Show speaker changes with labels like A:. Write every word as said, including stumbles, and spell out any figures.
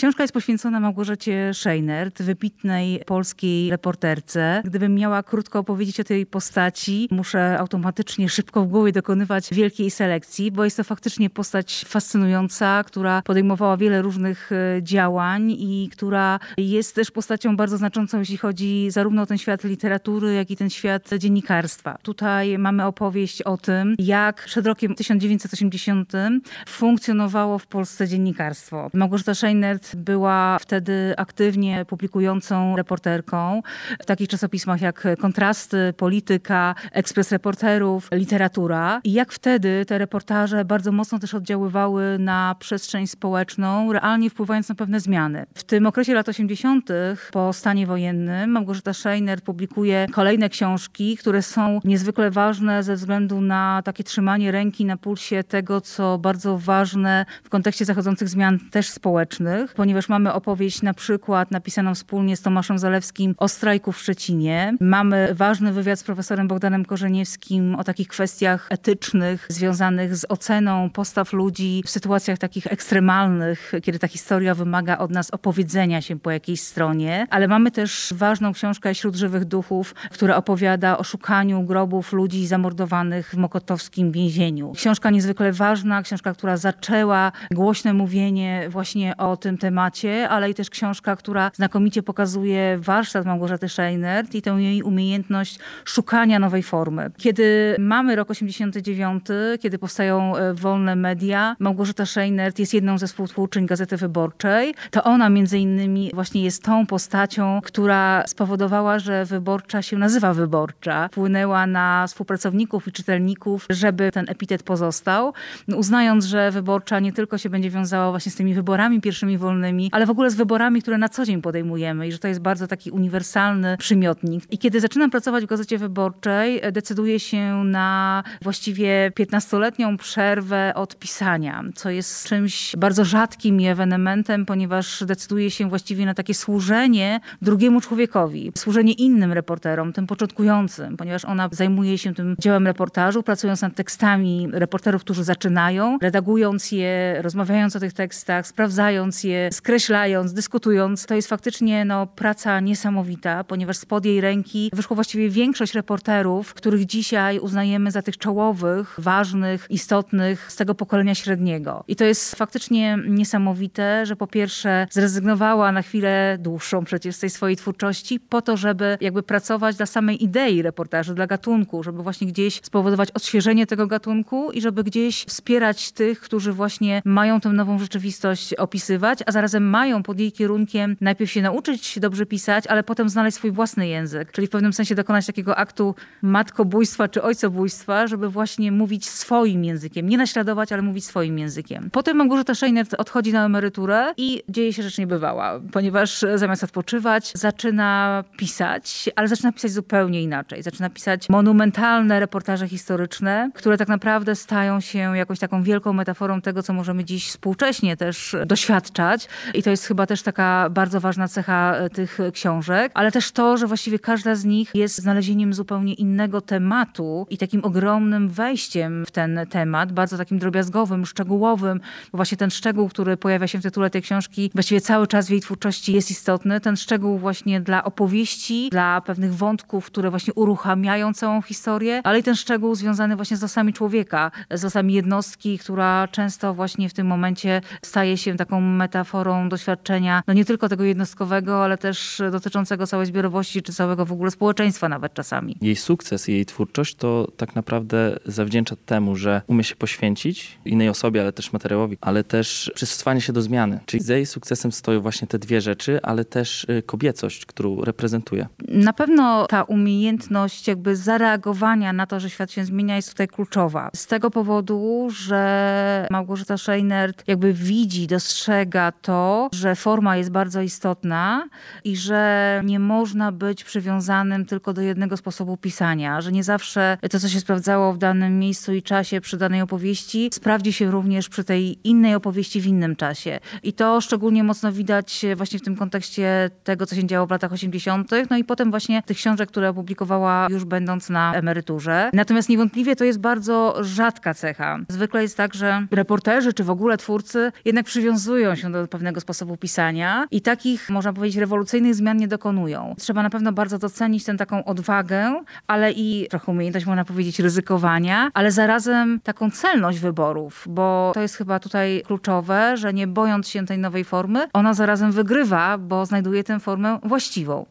A: Książka jest poświęcona Małgorzacie Scheinert, wybitnej polskiej reporterce. Gdybym miała krótko opowiedzieć o tej postaci, muszę automatycznie szybko w głowie dokonywać wielkiej selekcji, bo jest to faktycznie postać fascynująca, która podejmowała wiele różnych działań i która jest też postacią bardzo znaczącą, jeśli chodzi zarówno o ten świat literatury, jak i ten świat dziennikarstwa. Tutaj mamy opowieść o tym, jak przed rokiem tysiąc dziewięćset osiemdziesiątym funkcjonowało w Polsce dziennikarstwo. Małgorzata Scheinert była wtedy aktywnie publikującą reporterką w takich czasopismach jak Kontrasty, Polityka, Ekspres Reporterów, Literatura. I jak wtedy te reportaże bardzo mocno też oddziaływały na przestrzeń społeczną, realnie wpływając na pewne zmiany. W tym okresie lat osiemdziesiątych po stanie wojennym Małgorzata Scheinert publikuje kolejne książki, które są niezwykle ważne ze względu na takie trzymanie ręki na pulsie tego, co bardzo ważne w kontekście zachodzących zmian też społecznych, ponieważ mamy opowieść na przykład napisaną wspólnie z Tomaszem Zalewskim o strajku w Szczecinie. Mamy ważny wywiad z profesorem Bogdanem Korzeniewskim o takich kwestiach etycznych związanych z oceną postaw ludzi w sytuacjach takich ekstremalnych, kiedy ta historia wymaga od nas opowiedzenia się po jakiejś stronie. Ale mamy też ważną książkę Śród żywych duchów, która opowiada o szukaniu grobów ludzi zamordowanych w mokotowskim więzieniu. Książka niezwykle ważna, książka, która zaczęła głośne mówienie właśnie o tym temacie, ale i też książka, która znakomicie pokazuje warsztat Małgorzaty Scheinert i tę jej umiejętność szukania nowej formy. Kiedy mamy rok osiemdziesiąty dziewiąty, kiedy powstają wolne media, Małgorzata Scheinert jest jedną ze współtwórczyń Gazety Wyborczej. To ona między innymi właśnie jest tą postacią, która spowodowała, że Wyborcza się nazywa Wyborcza. Wpłynęła na współpracowników i czytelników, żeby ten epitet pozostał, uznając, że Wyborcza nie tylko się będzie wiązała właśnie z tymi wyborami pierwszymi wolnymi, ale w ogóle z wyborami, które na co dzień podejmujemy i że to jest bardzo taki uniwersalny przymiotnik. I kiedy zaczynam pracować w Gazecie Wyborczej, decyduję się na właściwie piętnastoletnią przerwę od pisania, co jest czymś bardzo rzadkim i ewenementem, ponieważ decyduję się właściwie na takie służenie drugiemu człowiekowi, służenie innym reporterom, tym początkującym, ponieważ ona zajmuje się tym dziełem reportażu, pracując nad tekstami reporterów, którzy zaczynają, redagując je, rozmawiając o tych tekstach, sprawdzając je, skreślając, dyskutując. To jest faktycznie no, praca niesamowita, ponieważ spod jej ręki wyszło właściwie większość reporterów, których dzisiaj uznajemy za tych czołowych, ważnych, istotnych z tego pokolenia średniego. I to jest faktycznie niesamowite, że po pierwsze zrezygnowała na chwilę dłuższą przecież z tej swojej twórczości po to, żeby jakby pracować dla samej idei reportażu, dla gatunku, żeby właśnie gdzieś spowodować odświeżenie tego gatunku i żeby gdzieś wspierać tych, którzy właśnie mają tę nową rzeczywistość opisywać, a zarazem mają pod jej kierunkiem najpierw się nauczyć dobrze pisać, ale potem znaleźć swój własny język, czyli w pewnym sensie dokonać takiego aktu matkobójstwa czy ojcobójstwa, żeby właśnie mówić swoim językiem, nie naśladować, ale mówić swoim językiem. Potem Małgorzata Scheinert odchodzi na emeryturę i dzieje się rzecz niebywała, ponieważ zamiast odpoczywać, zaczyna pisać, ale zaczyna pisać zupełnie inaczej. Zaczyna pisać monumentalne reportaże historyczne, które tak naprawdę stają się jakąś taką wielką metaforą tego, co możemy dziś współcześnie też doświadczać. I to jest chyba też taka bardzo ważna cecha tych książek, ale też to, że właściwie każda z nich jest znalezieniem zupełnie innego tematu i takim ogromnym wejściem w ten temat, bardzo takim drobiazgowym, szczegółowym, bo właśnie ten szczegół, który pojawia się w tytule tej książki, właściwie cały czas w jej twórczości jest istotny. Ten szczegół właśnie dla opowieści, dla pewnych wątków, które właśnie uruchamiają całą historię, ale i ten szczegół związany właśnie z losami człowieka, z losami jednostki, która często właśnie w tym momencie staje się taką metaforą doświadczenia, no nie tylko tego jednostkowego, ale też dotyczącego całej zbiorowości, czy całego w ogóle społeczeństwa nawet czasami.
B: Jej sukces, jej twórczość to tak naprawdę zawdzięcza temu, że umie się poświęcić innej osobie, ale też materiałowi, ale też przystosowanie się do zmiany. Czyli za jej sukcesem stoją właśnie te dwie rzeczy, ale też kobiecość, którą reprezentuje.
A: Na pewno ta umiejętność jakby zareagowania na to, że świat się zmienia, jest tutaj kluczowa. Z tego powodu, że Małgorzata Scheinert jakby widzi, dostrzega to, że forma jest bardzo istotna i że nie można być przywiązanym tylko do jednego sposobu pisania, że nie zawsze to, co się sprawdzało w danym miejscu i czasie przy danej opowieści, sprawdzi się również przy tej innej opowieści w innym czasie. I to szczególnie mocno widać właśnie w tym kontekście tego, co się działo w latach osiemdziesiątych, no i potem właśnie tych książek, które opublikowała już będąc na emeryturze. Natomiast niewątpliwie to jest bardzo rzadka cecha. Zwykle jest tak, że reporterzy czy w ogóle twórcy jednak przywiązują się do pewnego sposobu pisania i takich, można powiedzieć, rewolucyjnych zmian nie dokonują. Trzeba na pewno bardzo docenić tę taką odwagę, ale i trochę umiejętność, można powiedzieć, ryzykowania, ale zarazem taką celność wyborów, bo to jest chyba tutaj kluczowe, że nie bojąc się tej nowej formy, ona zarazem wygrywa, bo znajduje tę formę właściwą.